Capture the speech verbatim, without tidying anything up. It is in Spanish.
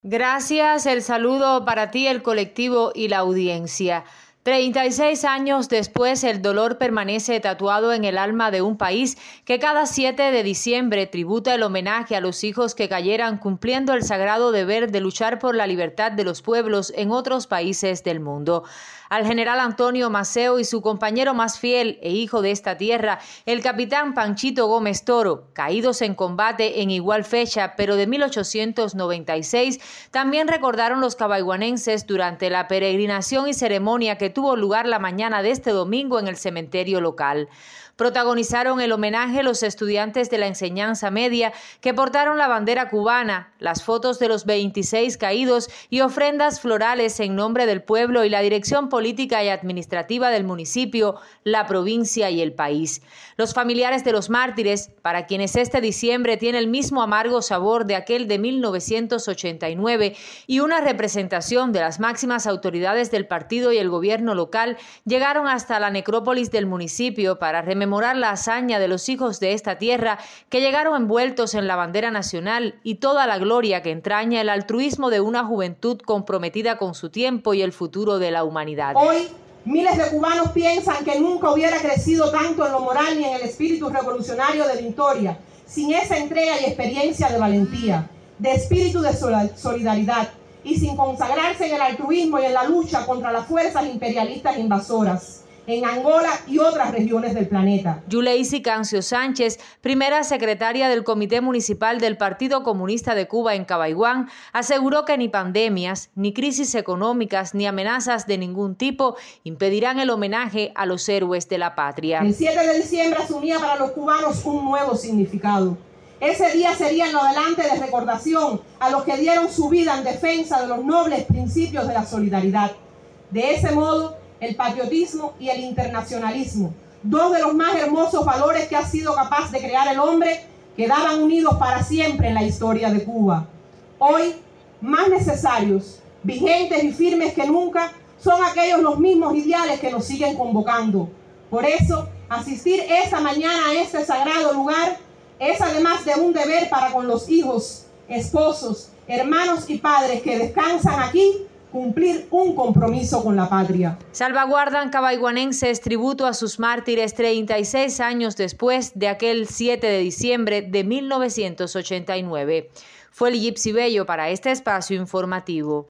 Gracias, el saludo para ti, el colectivo y la audiencia. treinta y seis años después, el dolor permanece tatuado en el alma de un país que cada siete de diciembre tributa el homenaje a los hijos que cayeran cumpliendo el sagrado deber de luchar por la libertad de los pueblos en otros países del mundo. Al general Antonio Maceo y su compañero más fiel e hijo de esta tierra, el capitán Panchito Gómez Toro, caídos en combate en igual fecha, pero de mil ochocientos noventa y seis, también recordaron los cabaiguanenses durante la peregrinación y ceremonia que tuvo lugar la mañana de este domingo en el cementerio local. Protagonizaron el homenaje los estudiantes de la enseñanza media que portaron la bandera cubana, las fotos de los veintiséis caídos y ofrendas florales en nombre del pueblo y la dirección política y administrativa del municipio, la provincia y el país. Los familiares de los mártires, para quienes este diciembre tiene el mismo amargo sabor de aquel de mil novecientos ochenta y nueve, y una representación de las máximas autoridades del partido y el gobierno local, llegaron hasta la necrópolis del municipio para rememorar la hazaña de los hijos de esta tierra que llegaron envueltos en la bandera nacional y toda la gloria que entraña el altruismo de una juventud comprometida con su tiempo y el futuro de la humanidad. Hoy, miles de cubanos piensan que nunca hubiera crecido tanto en lo moral ni en el espíritu revolucionario de Victoria, sin esa entrega y experiencia de valentía, de espíritu de solidaridad y sin consagrarse en el altruismo y en la lucha contra las fuerzas imperialistas invasoras en Angola y otras regiones del planeta. Yuleisi Cancio Sánchez, primera secretaria del Comité Municipal del Partido Comunista de Cuba en Cabaiguán, aseguró que ni pandemias, ni crisis económicas, ni amenazas de ningún tipo impedirán el homenaje a los héroes de la patria. El siete de diciembre asumía para los cubanos un nuevo significado. Ese día sería en lo adelante de recordación a los que dieron su vida en defensa de los nobles principios de la solidaridad. De ese modo, el patriotismo y el internacionalismo, dos de los más hermosos valores que ha sido capaz de crear el hombre, quedaban unidos para siempre en la historia de Cuba. Hoy, más necesarios, vigentes y firmes que nunca, son aquellos los mismos ideales que nos siguen convocando. Por eso, asistir esta mañana a este sagrado lugar es además de un deber para con los hijos, esposos, hermanos y padres que descansan aquí, cumplir un compromiso con la patria. Salvaguardan cabaiguanenses tributo a sus mártires treinta y seis años después de aquel siete de diciembre de mil novecientos ochenta y nueve. Fue el Gypsy Bello para este espacio informativo.